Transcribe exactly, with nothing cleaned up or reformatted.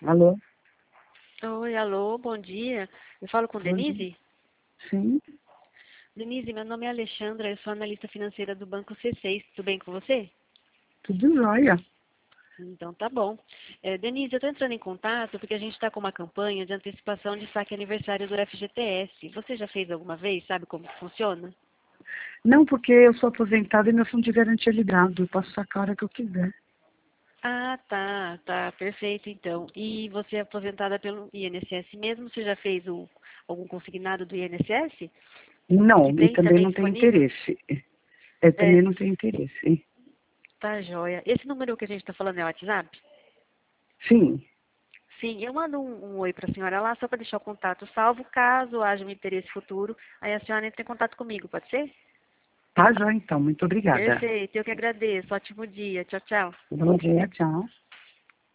Alô? Oi, alô, bom dia. Eu falo com Bom dia. Denise? Sim, Denise, meu nome é Alexandra, eu sou analista financeira do Banco C seis. Tudo bem com você? tudo jóia. Então tá bom. É, Denise, eu estou entrando em contato porque a gente está com uma campanha de antecipação de saque aniversário do F G T S. Você já fez alguma vez? Sabe como que funciona? Não, porque eu sou aposentada e meu fundo de garantia é liberado. Eu posso sacar a hora que eu quiser. Ah, tá, tá, perfeito então. E você é aposentada pelo I N S S mesmo? Você já fez o, algum consignado do I N S S? Não, Que e tem também também não tenho disponível? interesse. Eu É, também não tenho interesse. tá joia. Esse número que a gente está falando é o WhatsApp? Sim, Sim, eu mando um, um oi para a senhora lá, só para deixar o contato salvo, caso haja um interesse futuro, aí a senhora entra em contato comigo, pode ser? tá jóia então. Muito obrigada. Perfeito, eu que agradeço. Ótimo dia. Tchau, tchau. Bom dia, tchau.